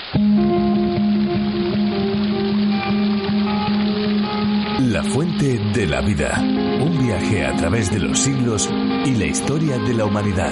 La fuente de la vida. Un viaje a través de los siglos y la historia de la humanidad.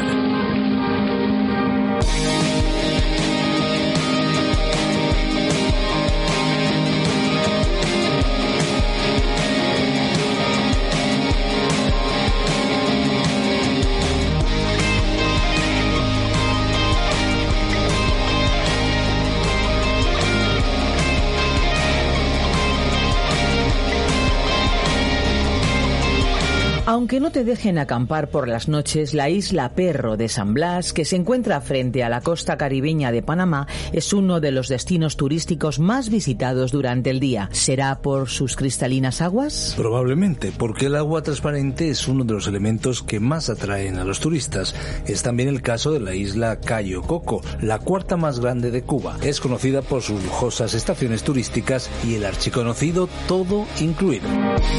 Aunque no te dejen acampar por las noches, la isla Perro de San Blas, que se encuentra frente a la costa caribeña de Panamá, es uno de los destinos turísticos más visitados durante el día. ¿Será por sus cristalinas aguas? Probablemente, porque el agua transparente es uno de los elementos que más atraen a los turistas. Es también el caso de la isla Cayo Coco, la cuarta más grande de Cuba. Es conocida por sus lujosas estaciones turísticas y el archiconocido Todo Incluido.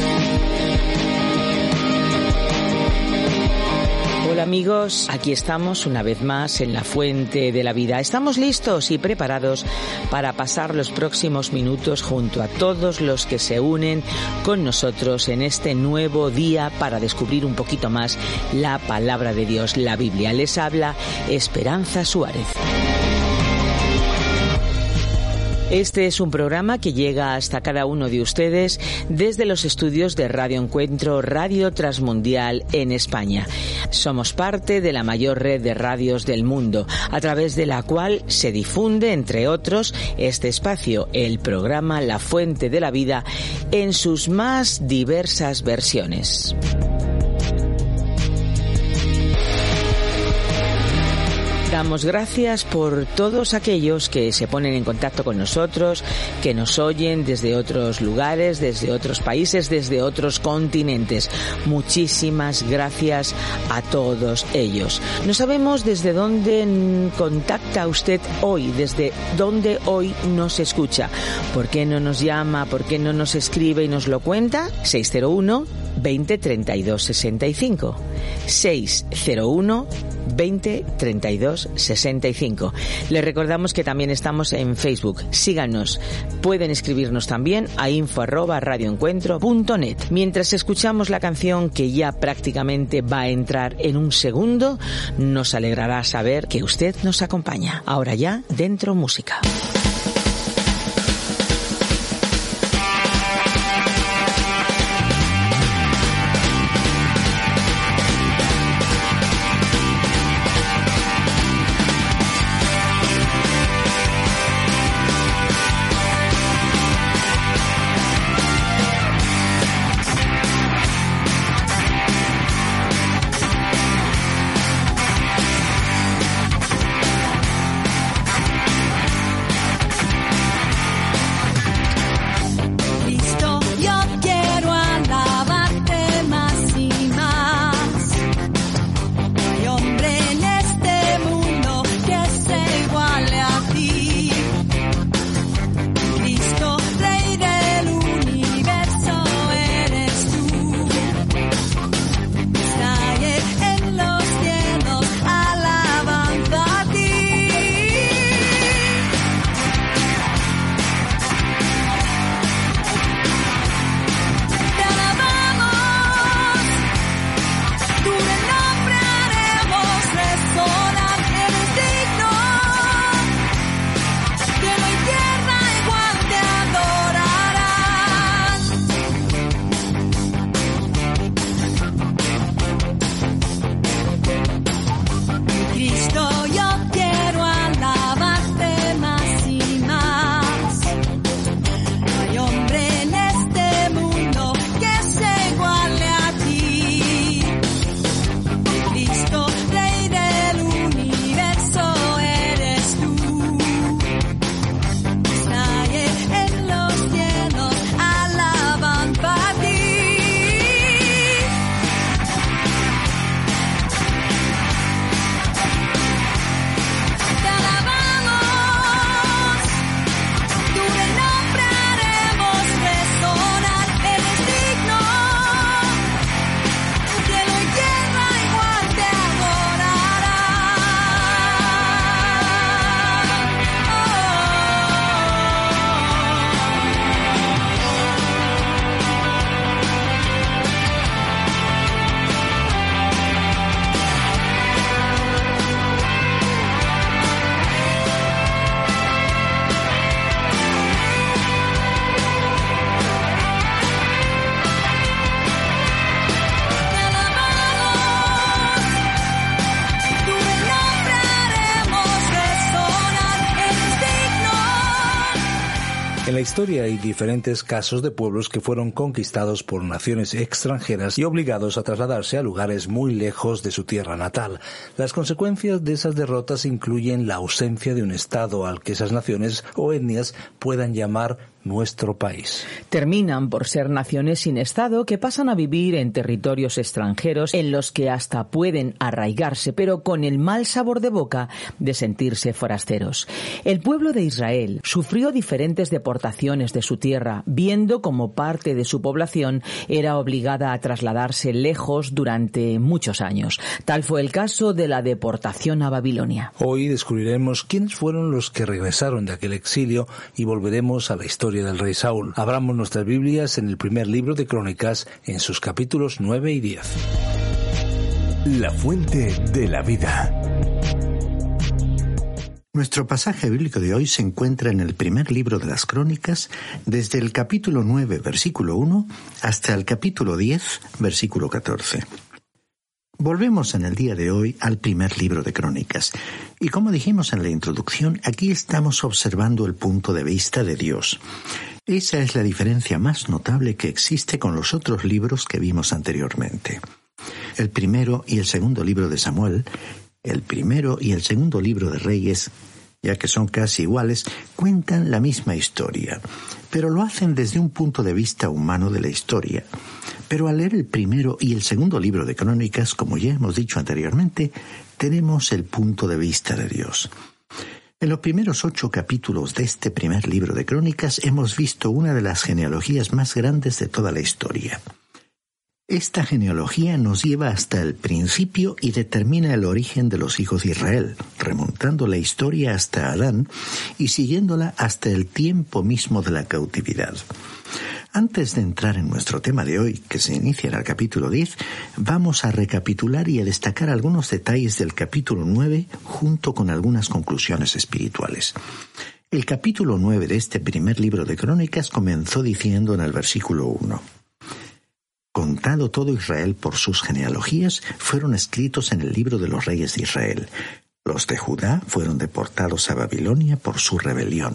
Hola amigos, aquí estamos una vez más en la Fuente de la Vida. Estamos listos y preparados para pasar los próximos minutos junto a todos los que se unen con nosotros en este nuevo día para descubrir un poquito más la palabra de Dios, la Biblia. Les habla Esperanza Suárez. Este es un programa que llega hasta cada uno de ustedes desde los estudios de Radio Encuentro, Radio Transmundial en España. Somos parte de la mayor red de radios del mundo, a través de la cual se difunde, entre otros, este espacio, el programa La Fuente de la Vida, en sus más diversas versiones. Damos gracias por todos aquellos que se ponen en contacto con nosotros, que nos oyen desde otros lugares, desde otros países, desde otros continentes. Muchísimas gracias a todos ellos. No sabemos desde dónde contacta usted hoy, desde dónde hoy nos escucha. ¿Por qué no nos llama? ¿Por qué no nos escribe y nos lo cuenta? 601 20 32 65. 601 20 32 65. Les recordamos que también estamos en Facebook. Síganos. Pueden escribirnos también a info@radioencuentro.net. Mientras escuchamos la canción que ya prácticamente va a entrar en un segundo, nos alegrará saber que usted nos acompaña. Ahora ya, dentro música. En la historia hay diferentes casos de pueblos que fueron conquistados por naciones extranjeras y obligados a trasladarse a lugares muy lejos de su tierra natal. Las consecuencias de esas derrotas incluyen la ausencia de un Estado al que esas naciones o etnias puedan llamar nuestro país. Terminan por ser naciones sin Estado que pasan a vivir en territorios extranjeros en los que hasta pueden arraigarse, pero con el mal sabor de boca de sentirse forasteros. El pueblo de Israel sufrió diferentes deportaciones de su tierra, viendo como parte de su población era obligada a trasladarse lejos durante muchos años. Tal fue el caso de la deportación a Babilonia. Hoy descubriremos quiénes fueron los que regresaron de aquel exilio y volveremos a la historia del rey Saúl. Abramos nuestras Biblias en el primer libro de Crónicas, en sus capítulos 9 y 10. La fuente de la vida. Nuestro pasaje bíblico de hoy se encuentra en el primer libro de las Crónicas, desde el capítulo 9, versículo 1, hasta el capítulo 10, versículo 14. Volvemos en el día de hoy al primer libro de Crónicas, y como dijimos en la introducción, aquí estamos observando el punto de vista de Dios. Esa es la diferencia más notable que existe con los otros libros que vimos anteriormente. El primero y el segundo libro de Samuel, el primero y el segundo libro de Reyes, ya que son casi iguales, cuentan la misma historia, pero lo hacen desde un punto de vista humano de la historia. Pero al leer el primero y el segundo libro de Crónicas, como ya hemos dicho anteriormente, tenemos el punto de vista de Dios. En los primeros 8 capítulos de este primer libro de Crónicas hemos visto una de las genealogías más grandes de toda la historia. Esta genealogía nos lleva hasta el principio y determina el origen de los hijos de Israel, remontando la historia hasta Adán y siguiéndola hasta el tiempo mismo de la cautividad. Antes de entrar en nuestro tema de hoy, que se inicia en el capítulo 10, vamos a recapitular y a destacar algunos detalles del capítulo 9 junto con algunas conclusiones espirituales. El capítulo 9 de este primer libro de Crónicas comenzó diciendo en el versículo 1: Contado todo Israel por sus genealogías, fueron escritos en el libro de los reyes de Israel. Los de Judá fueron deportados a Babilonia por su rebelión.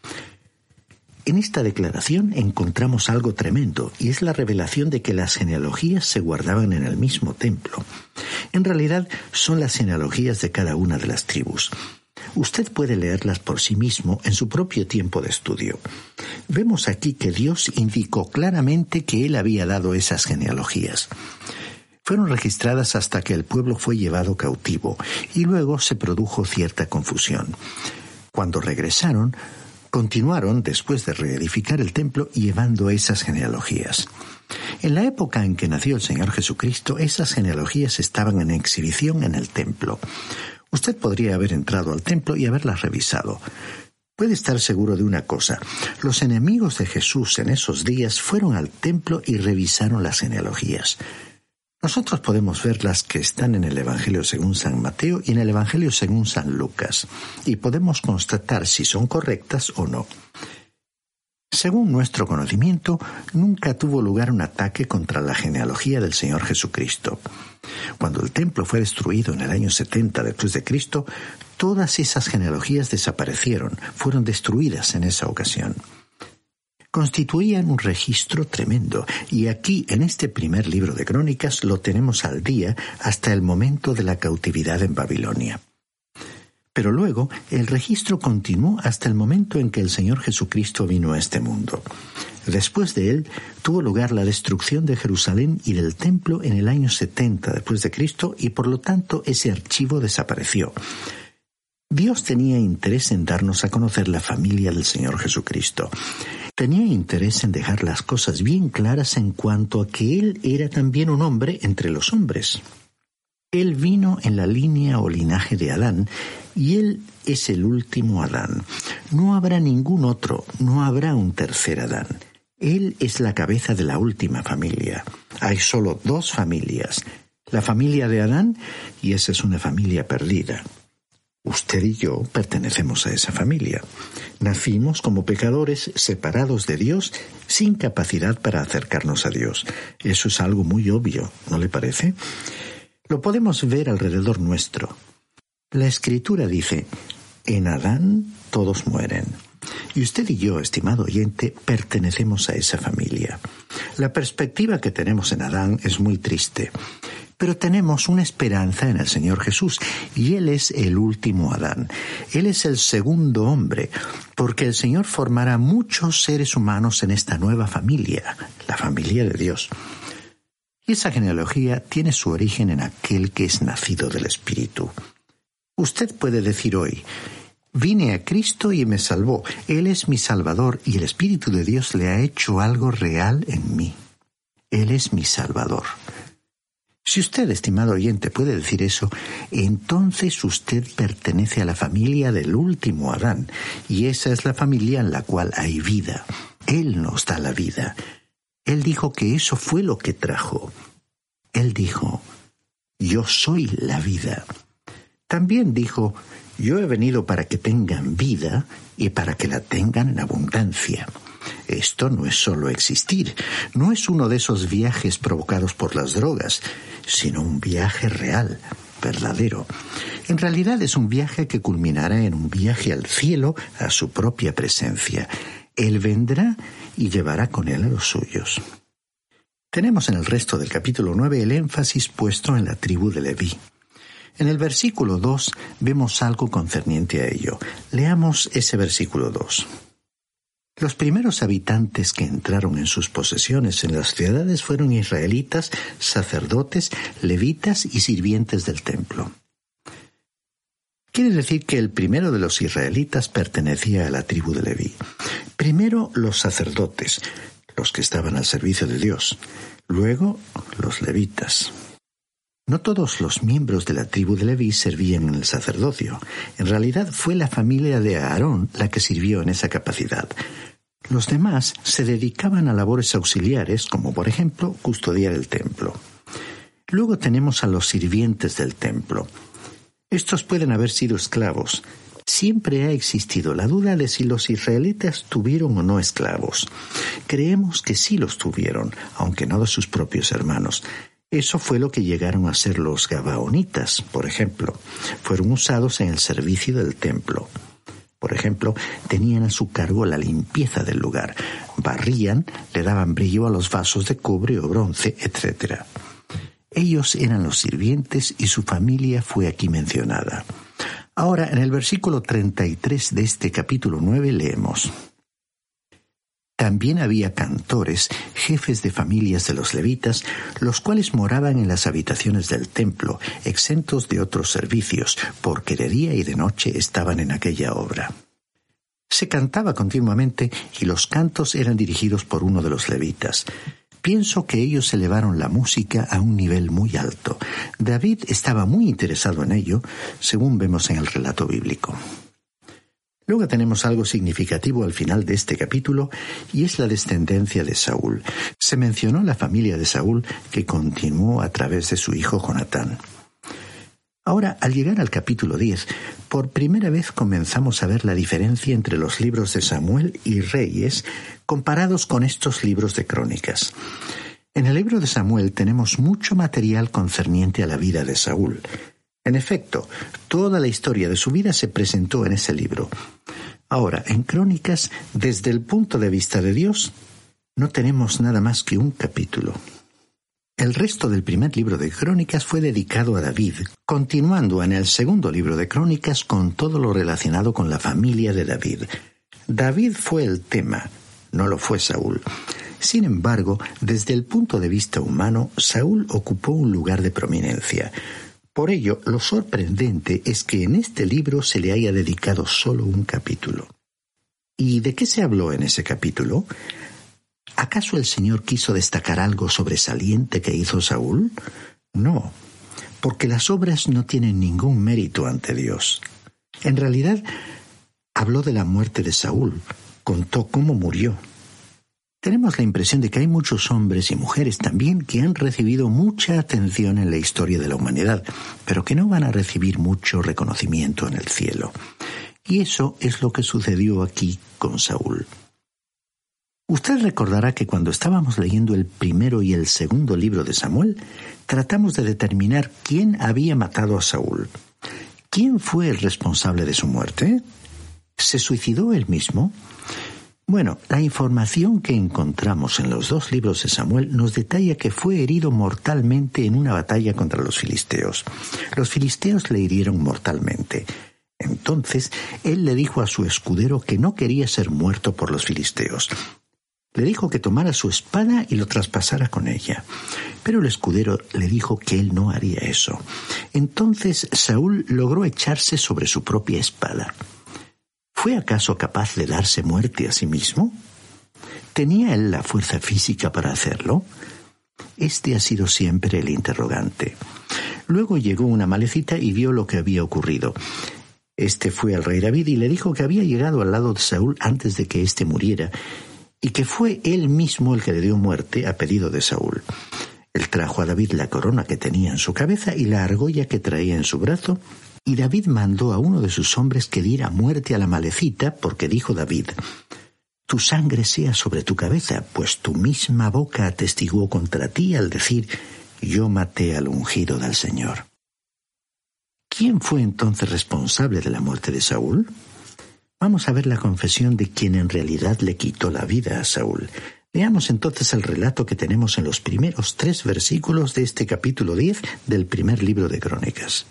En esta declaración encontramos algo tremendo, y es la revelación de que las genealogías se guardaban en el mismo templo. En realidad, son las genealogías de cada una de las tribus. Usted puede leerlas por sí mismo en su propio tiempo de estudio. Vemos aquí que Dios indicó claramente que Él había dado esas genealogías. Fueron registradas hasta que el pueblo fue llevado cautivo, y luego se produjo cierta confusión. Cuando regresaron, continuaron, después de reedificar el templo, llevando esas genealogías. En la época en que nació el Señor Jesucristo, esas genealogías estaban en exhibición en el templo. Usted podría haber entrado al templo y haberlas revisado. Puede estar seguro de una cosa: los enemigos de Jesús en esos días fueron al templo y revisaron las genealogías. Nosotros podemos ver las que están en el Evangelio según San Mateo y en el Evangelio según San Lucas, y podemos constatar si son correctas o no. Según nuestro conocimiento, nunca tuvo lugar un ataque contra la genealogía del Señor Jesucristo. Cuando el templo fue destruido en el año 70 después de Cristo, todas esas genealogías desaparecieron, fueron destruidas en esa ocasión. Constituían un registro tremendo, y aquí, en este primer libro de Crónicas, lo tenemos al día hasta el momento de la cautividad en Babilonia. Pero luego, el registro continuó hasta el momento en que el Señor Jesucristo vino a este mundo. Después de él, tuvo lugar la destrucción de Jerusalén y del templo en el año 70 después de Cristo, y por lo tanto ese archivo desapareció. Dios tenía interés en darnos a conocer la familia del Señor Jesucristo. Tenía interés en dejar las cosas bien claras en cuanto a que Él era también un hombre entre los hombres. Él vino en la línea o linaje de Adán, y Él es el último Adán. No habrá ningún otro, no habrá un tercer Adán. Él es la cabeza de la última familia. Hay solo 2 familias: la familia de Adán, y esa es una familia perdida. Usted y yo pertenecemos a esa familia. Nacimos como pecadores, separados de Dios, sin capacidad para acercarnos a Dios. Eso es algo muy obvio, ¿no le parece? Lo podemos ver alrededor nuestro. La Escritura dice: en Adán todos mueren. Y usted y yo, estimado oyente, pertenecemos a esa familia. La perspectiva que tenemos en Adán es muy triste, pero tenemos una esperanza en el Señor Jesús, y Él es el último Adán. Él es el segundo hombre, porque el Señor formará muchos seres humanos en esta nueva familia, la familia de Dios. Y esa genealogía tiene su origen en aquel que es nacido del Espíritu. Usted puede decir hoy: vine a Cristo y me salvó. Él es mi Salvador y el Espíritu de Dios le ha hecho algo real en mí. Él es mi Salvador. Si usted, estimado oyente, puede decir eso, entonces usted pertenece a la familia del último Adán, y esa es la familia en la cual hay vida. Él nos da la vida. Él dijo que eso fue lo que trajo. Él dijo: yo soy la vida. También dijo: yo he venido para que tengan vida y para que la tengan en abundancia. Esto no es solo existir, no es uno de esos viajes provocados por las drogas, sino un viaje real, verdadero. En realidad es un viaje que culminará en un viaje al cielo, a su propia presencia. Él vendrá y llevará con él a los suyos. Tenemos en el resto del capítulo 9 el énfasis puesto en la tribu de Leví. En el versículo 2 vemos algo concerniente a ello. Leamos ese versículo 2. Los primeros habitantes que entraron en sus posesiones en las ciudades fueron israelitas, sacerdotes, levitas y sirvientes del templo. Quiere decir que el primero de los israelitas pertenecía a la tribu de Leví. Primero los sacerdotes, los que estaban al servicio de Dios. Luego los levitas. No todos los miembros de la tribu de Leví servían en el sacerdocio. En realidad fue la familia de Aarón la que sirvió en esa capacidad. Los demás se dedicaban a labores auxiliares, como por ejemplo custodiar el templo. Luego tenemos a los sirvientes del templo. Estos pueden haber sido esclavos. Siempre ha existido la duda de si los israelitas tuvieron o no esclavos. Creemos que sí los tuvieron, aunque no de sus propios hermanos. Eso fue lo que llegaron a ser los gabaonitas, por ejemplo. Fueron usados en el servicio del templo. Por ejemplo, tenían a su cargo la limpieza del lugar. Barrían, le daban brillo a los vasos de cobre o bronce, etc. Ellos eran los sirvientes y su familia fue aquí mencionada. Ahora, en el versículo 33 de este capítulo 9 leemos: también había cantores, jefes de familias de los levitas, los cuales moraban en las habitaciones del templo, exentos de otros servicios, porque de día y de noche estaban en aquella obra. Se cantaba continuamente y los cantos eran dirigidos por uno de los levitas. Pienso que ellos elevaron la música a un nivel muy alto. David estaba muy interesado en ello, según vemos en el relato bíblico. Luego tenemos algo significativo al final de este capítulo, y es la descendencia de Saúl. Se mencionó la familia de Saúl, que continuó a través de su hijo Jonatán. Ahora, al llegar al capítulo 10, por primera vez comenzamos a ver la diferencia entre los libros de Samuel y Reyes comparados con estos libros de crónicas. En el libro de Samuel tenemos mucho material concerniente a la vida de Saúl. En efecto, toda la historia de su vida se presentó en ese libro. Ahora, en Crónicas, desde el punto de vista de Dios, no tenemos nada más que un capítulo. El resto del primer libro de Crónicas fue dedicado a David, continuando en el segundo libro de Crónicas con todo lo relacionado con la familia de David. David fue el tema, no lo fue Saúl. Sin embargo, desde el punto de vista humano, Saúl ocupó un lugar de prominencia. Por ello, lo sorprendente es que en este libro se le haya dedicado solo un capítulo. ¿Y de qué se habló en ese capítulo? ¿Acaso el Señor quiso destacar algo sobresaliente que hizo Saúl? No, porque las obras no tienen ningún mérito ante Dios. En realidad, habló de la muerte de Saúl, contó cómo murió. Tenemos la impresión de que hay muchos hombres y mujeres también que han recibido mucha atención en la historia de la humanidad, pero que no van a recibir mucho reconocimiento en el cielo. Y eso es lo que sucedió aquí con Saúl. Usted recordará que cuando estábamos leyendo el primero y el segundo libro de Samuel, tratamos de determinar quién había matado a Saúl. ¿Quién fue el responsable de su muerte? ¿Se suicidó él mismo? Bueno, la información que encontramos en los 2 libros de Samuel nos detalla que fue herido mortalmente en una batalla contra los filisteos. Los filisteos le hirieron mortalmente. Entonces, él le dijo a su escudero que no quería ser muerto por los filisteos. Le dijo que tomara su espada y lo traspasara con ella. Pero el escudero le dijo que él no haría eso. Entonces Saúl logró echarse sobre su propia espada. ¿Fue acaso capaz de darse muerte a sí mismo? ¿Tenía él la fuerza física para hacerlo? Este ha sido siempre el interrogante. Luego llegó un amalecita y vio lo que había ocurrido. Este fue al rey David y le dijo que había llegado al lado de Saúl antes de que éste muriera, y que fue él mismo el que le dio muerte a pedido de Saúl. Él trajo a David la corona que tenía en su cabeza y la argolla que traía en su brazo, y David mandó a uno de sus hombres que diera muerte a la amalecita, porque dijo David: «Tu sangre sea sobre tu cabeza, pues tu misma boca atestiguó contra ti al decir: yo maté al ungido del Señor». ¿Quién fue entonces responsable de la muerte de Saúl? Vamos a ver la confesión de quien en realidad le quitó la vida a Saúl. Leamos entonces el relato que tenemos en los primeros 3 versículos de este capítulo 10 del primer libro de Crónicas.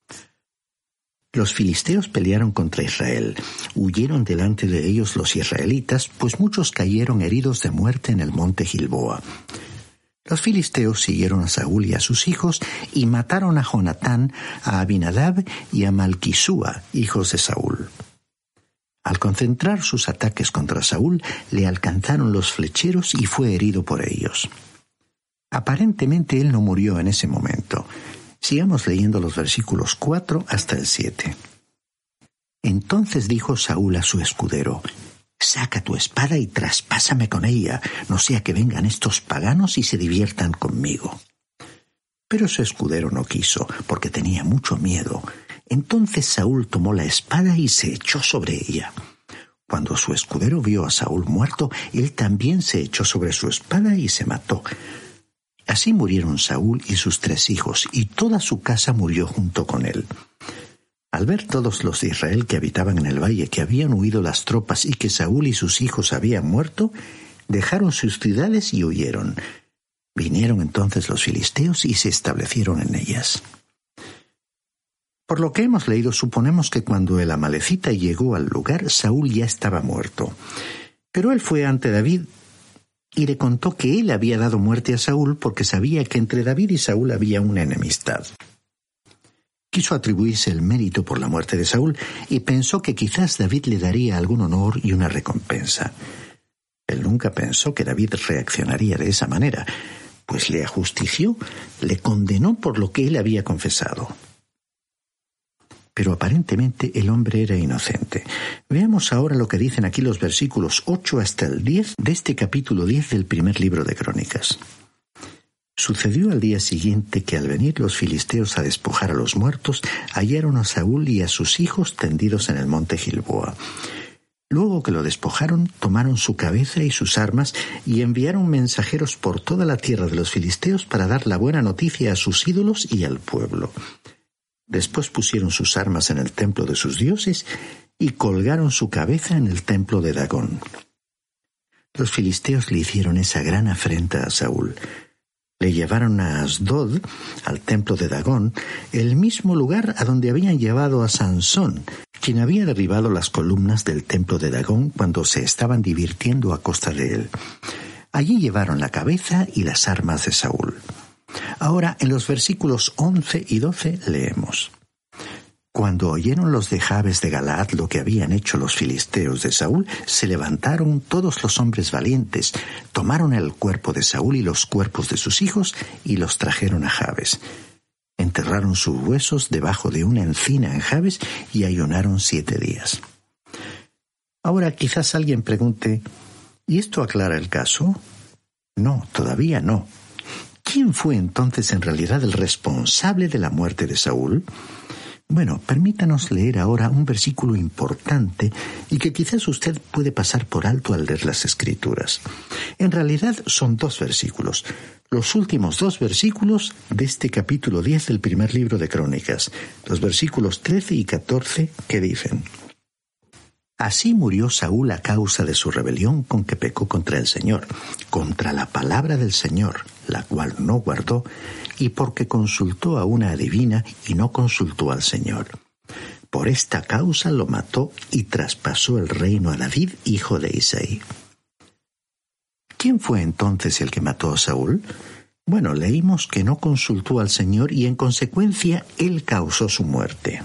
Los filisteos pelearon contra Israel. Huyeron delante de ellos los israelitas, pues muchos cayeron heridos de muerte en el monte Gilboa. Los filisteos siguieron a Saúl y a sus hijos y mataron a Jonatán, a Abinadab y a Malquisúa, hijos de Saúl. Al concentrar sus ataques contra Saúl, le alcanzaron los flecheros y fue herido por ellos. Aparentemente él no murió en ese momento. Sigamos leyendo los versículos 4 hasta el 7. Entonces dijo Saúl a su escudero: «Saca tu espada y traspásame con ella, no sea que vengan estos paganos y se diviertan conmigo». Pero su escudero no quiso, porque tenía mucho miedo. Entonces Saúl tomó la espada y se echó sobre ella. Cuando su escudero vio a Saúl muerto, él también se echó sobre su espada y se mató. Así murieron Saúl y sus 3 hijos, y toda su casa murió junto con él. Al ver todos los de Israel que habitaban en el valle que habían huido las tropas y que Saúl y sus hijos habían muerto, dejaron sus ciudades y huyeron. Vinieron entonces los filisteos y se establecieron en ellas. Por lo que hemos leído, suponemos que cuando el amalecita llegó al lugar, Saúl ya estaba muerto. Pero él fue ante David y le contó que él había dado muerte a Saúl porque sabía que entre David y Saúl había una enemistad. Quiso atribuirse el mérito por la muerte de Saúl y pensó que quizás David le daría algún honor y una recompensa. Él nunca pensó que David reaccionaría de esa manera, pues le ajustició, le condenó por lo que él había confesado. Pero aparentemente el hombre era inocente. Veamos ahora lo que dicen aquí los versículos 8 hasta el 10 de este capítulo 10 del primer libro de Crónicas. Sucedió al día siguiente que al venir los filisteos a despojar a los muertos, hallaron a Saúl y a sus hijos tendidos en el monte Gilboa. Luego que lo despojaron, tomaron su cabeza y sus armas y enviaron mensajeros por toda la tierra de los filisteos para dar la buena noticia a sus ídolos y al pueblo. Después pusieron sus armas en el templo de sus dioses y colgaron su cabeza en el templo de Dagón. Los filisteos le hicieron esa gran afrenta a Saúl. Le llevaron a Asdod, al templo de Dagón, el mismo lugar a donde habían llevado a Sansón, quien había derribado las columnas del templo de Dagón cuando se estaban divirtiendo a costa de él. Allí llevaron la cabeza y las armas de Saúl. Ahora, en los versículos 11 y 12 leemos: Cuando oyeron los de Jabes de Galaad lo que habían hecho los filisteos de Saúl, se levantaron todos los hombres valientes, tomaron el cuerpo de Saúl y los cuerpos de sus hijos y los trajeron a Jabes. Enterraron sus huesos debajo de una encina en Jabes y ayunaron 7 días. Ahora quizás alguien pregunte: ¿y esto aclara el caso? No, todavía no. ¿Quién fue entonces en realidad el responsable de la muerte de Saúl? Bueno, permítanos leer ahora un versículo importante y que quizás usted puede pasar por alto al leer las Escrituras. En realidad son 2 versículos, los últimos 2 versículos de este capítulo 10 del primer libro de Crónicas, los versículos 13 y 14 que dicen: Así murió Saúl a causa de su rebelión con que pecó contra el Señor, contra la palabra del Señor, la cual no guardó, y porque consultó a una adivina y no consultó al Señor. Por esta causa lo mató y traspasó el reino a David, hijo de Isaí. ¿Quién fue entonces el que mató a Saúl? Bueno, leímos que no consultó al Señor y en consecuencia él causó su muerte.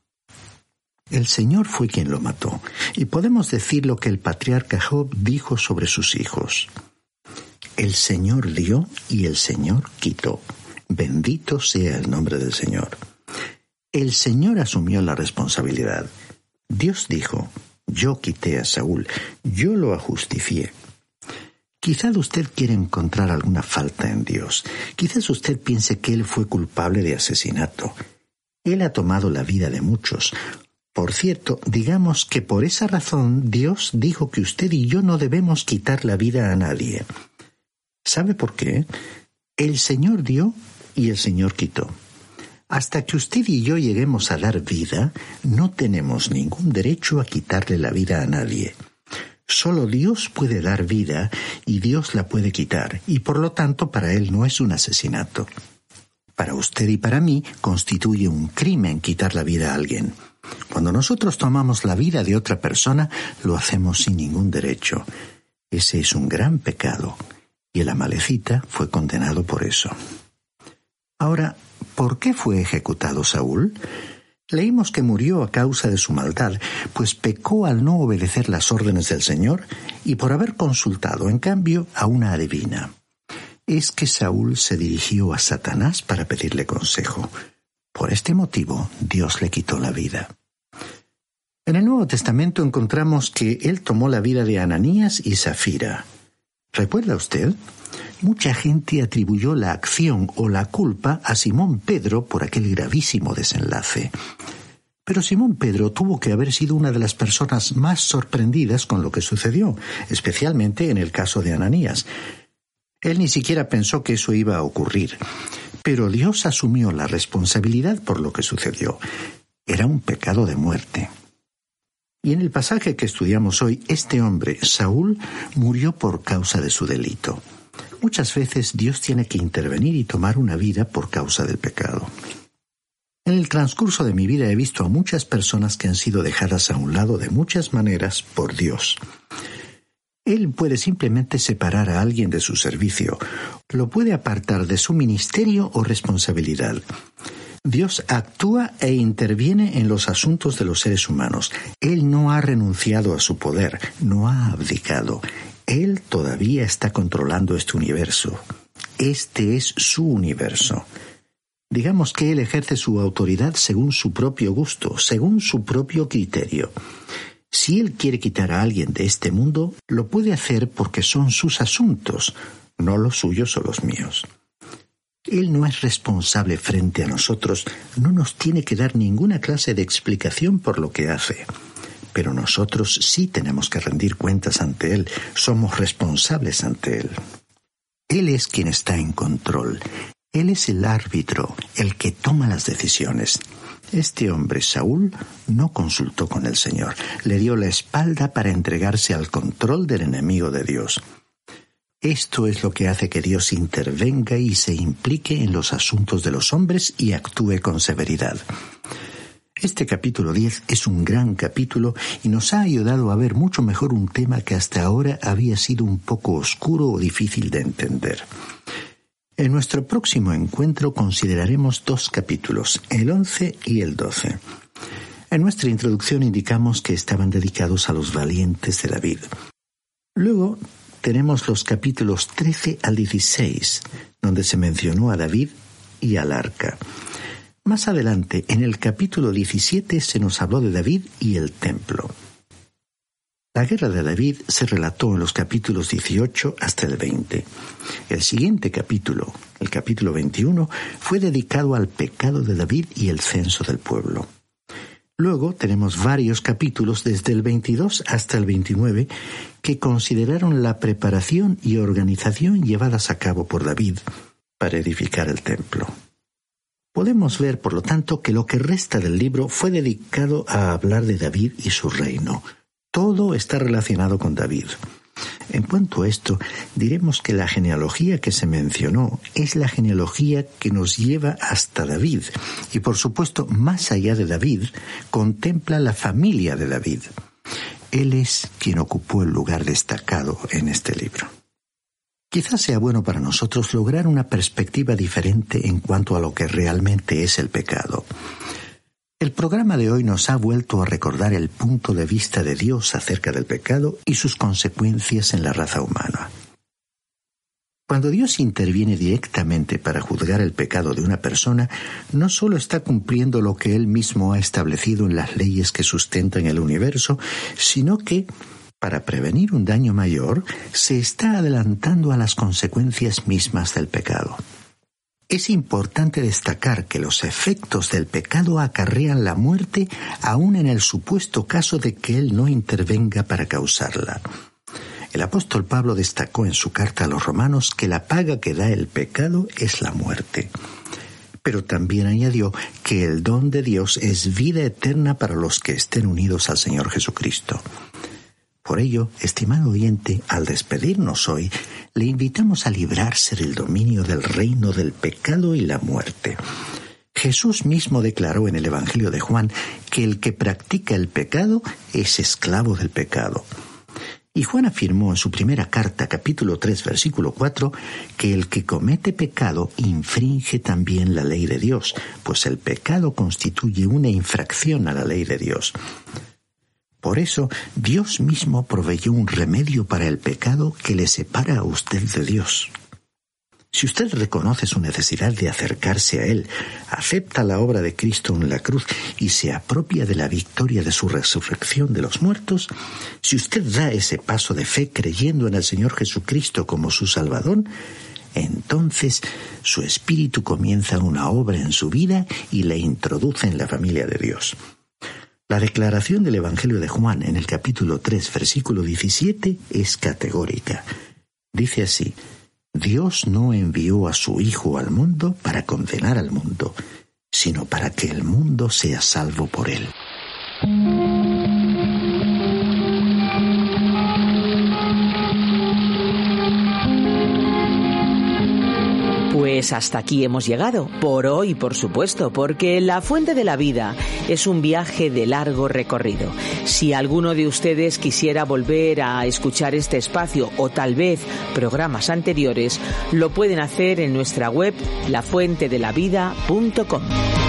El Señor fue quien lo mató, y podemos decir lo que el patriarca Job dijo sobre sus hijos. El Señor dio y el Señor quitó. Bendito sea el nombre del Señor. El Señor asumió la responsabilidad. Dios dijo, yo quité a Saúl, yo lo ajusticié. Quizás usted quiere encontrar alguna falta en Dios. Quizás usted piense que Él fue culpable de asesinato. Él ha tomado la vida de muchos. Por cierto, digamos que por esa razón Dios dijo que usted y yo no debemos quitar la vida a nadie. ¿Sabe por qué? El Señor dio y el Señor quitó. Hasta que usted y yo lleguemos a dar vida, no tenemos ningún derecho a quitarle la vida a nadie. Solo Dios puede dar vida y Dios la puede quitar, y por lo tanto para Él no es un asesinato. Para usted y para mí constituye un crimen quitar la vida a alguien. Cuando nosotros tomamos la vida de otra persona, lo hacemos sin ningún derecho. Ese es un gran pecado, y el amalecita fue condenado por eso. Ahora, ¿por qué fue ejecutado Saúl? Leímos que murió a causa de su maldad, pues pecó al no obedecer las órdenes del Señor y por haber consultado, en cambio, a una adivina. Es que Saúl se dirigió a Satanás para pedirle consejo. Por este motivo, Dios le quitó la vida. En el Nuevo Testamento encontramos que él tomó la vida de Ananías y Zafira. ¿Recuerda usted? Mucha gente atribuyó la acción o la culpa a Simón Pedro por aquel gravísimo desenlace. Pero Simón Pedro tuvo que haber sido una de las personas más sorprendidas con lo que sucedió, especialmente en el caso de Ananías. Él ni siquiera pensó que eso iba a ocurrir, pero Dios asumió la responsabilidad por lo que sucedió. Era un pecado de muerte. Y en el pasaje que estudiamos hoy, este hombre, Saúl, murió por causa de su delito. Muchas veces Dios tiene que intervenir y tomar una vida por causa del pecado. En el transcurso de mi vida he visto a muchas personas que han sido dejadas a un lado de muchas maneras por Dios. Él puede simplemente separar a alguien de su servicio, lo puede apartar de su ministerio o responsabilidad. Dios actúa e interviene en los asuntos de los seres humanos. Él no ha renunciado a su poder, no ha abdicado. Él todavía está controlando este universo. Este es su universo. Digamos que Él ejerce su autoridad según su propio gusto, según su propio criterio. Si Él quiere quitar a alguien de este mundo, lo puede hacer porque son sus asuntos, no los suyos o los míos. Él no es responsable frente a nosotros, no nos tiene que dar ninguna clase de explicación por lo que hace. Pero nosotros sí tenemos que rendir cuentas ante Él, somos responsables ante Él. Él es quien está en control. Él es el árbitro, el que toma las decisiones. Este hombre, Saúl, no consultó con el Señor. Le dio la espalda para entregarse al control del enemigo de Dios. Esto es lo que hace que Dios intervenga y se implique en los asuntos de los hombres y actúe con severidad. Este capítulo 10 es un gran capítulo y nos ha ayudado a ver mucho mejor un tema que hasta ahora había sido un poco oscuro o difícil de entender. En nuestro próximo encuentro consideraremos 2 capítulos, el 11 y el 12. En nuestra introducción indicamos que estaban dedicados a los valientes de David. Luego tenemos los capítulos 13 al 16, donde se mencionó a David y al arca. Más adelante, en el capítulo 17, se nos habló de David y el templo. La guerra de David se relató en los capítulos 18 hasta el 20. El siguiente capítulo, el capítulo 21, fue dedicado al pecado de David y el censo del pueblo. Luego tenemos varios capítulos desde el 22 hasta el 29 que consideraron la preparación y organización llevadas a cabo por David para edificar el templo. Podemos ver, por lo tanto, que lo que resta del libro fue dedicado a hablar de David y su reino. Todo está relacionado con David. En cuanto a esto, diremos que la genealogía que se mencionó es la genealogía que nos lleva hasta David y, por supuesto, más allá de David, contempla la familia de David. Él es quien ocupó el lugar destacado en este libro. Quizás sea bueno para nosotros lograr una perspectiva diferente en cuanto a lo que realmente es el pecado. El programa de hoy nos ha vuelto a recordar el punto de vista de Dios acerca del pecado y sus consecuencias en la raza humana. Cuando Dios interviene directamente para juzgar el pecado de una persona, no solo está cumpliendo lo que Él mismo ha establecido en las leyes que sustentan el universo, sino que, para prevenir un daño mayor, se está adelantando a las consecuencias mismas del pecado. Es importante destacar que los efectos del pecado acarrean la muerte aun en el supuesto caso de que Él no intervenga para causarla. El apóstol Pablo destacó en su carta a los romanos que la paga que da el pecado es la muerte. Pero también añadió que el don de Dios es vida eterna para los que estén unidos al Señor Jesucristo. Por ello, estimado oyente, al despedirnos hoy, le invitamos a librarse del dominio del reino del pecado y la muerte. Jesús mismo declaró en el Evangelio de Juan que el que practica el pecado es esclavo del pecado. Y Juan afirmó en su primera carta, capítulo 3, versículo 4, que el que comete pecado infringe también la ley de Dios, pues el pecado constituye una infracción a la ley de Dios. Por eso, Dios mismo proveyó un remedio para el pecado que le separa a usted de Dios. Si usted reconoce su necesidad de acercarse a Él, acepta la obra de Cristo en la cruz y se apropia de la victoria de su resurrección de los muertos, si usted da ese paso de fe creyendo en el Señor Jesucristo como su Salvador, entonces su espíritu comienza una obra en su vida y le introduce en la familia de Dios. La declaración del Evangelio de Juan en el capítulo 3, versículo 17 es categórica. Dice así: Dios no envió a su Hijo al mundo para condenar al mundo, sino para que el mundo sea salvo por él. Pues hasta aquí hemos llegado, por hoy por supuesto, porque La Fuente de la Vida es un viaje de largo recorrido. Si alguno de ustedes quisiera volver a escuchar este espacio o tal vez programas anteriores, lo pueden hacer en nuestra web lafuentedelavida.com.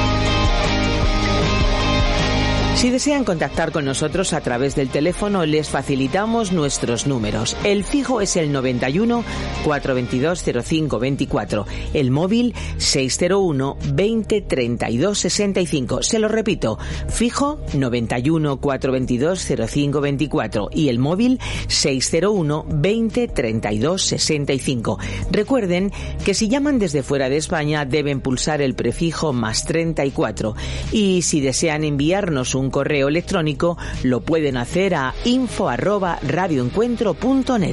Si desean contactar con nosotros a través del teléfono, les facilitamos nuestros números. El fijo es el 91 422 0524. El móvil 601 20 32 65. Se lo repito, fijo 91 422 0524 y el móvil 601 20 32 65. Recuerden que si llaman desde fuera de España deben pulsar el prefijo más 34 y si desean enviarnos un correo electrónico lo pueden hacer a info@radioencuentro.net.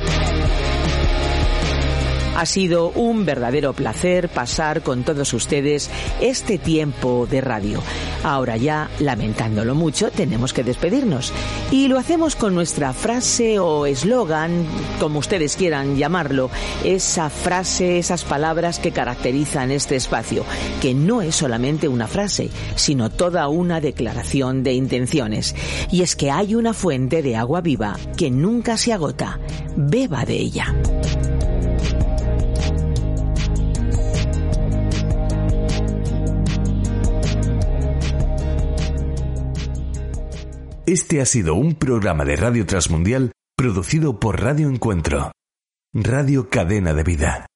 Ha sido un verdadero placer pasar con todos ustedes este tiempo de radio. Ahora ya, lamentándolo mucho, tenemos que despedirnos. Y lo hacemos con nuestra frase o eslogan, como ustedes quieran llamarlo, esa frase, esas palabras que caracterizan este espacio, que no es solamente una frase, sino toda una declaración de intenciones. Y es que hay una fuente de agua viva que nunca se agota. Beba de ella. Este ha sido un programa de Radio Transmundial producido por Radio Encuentro, Radio Cadena de Vida.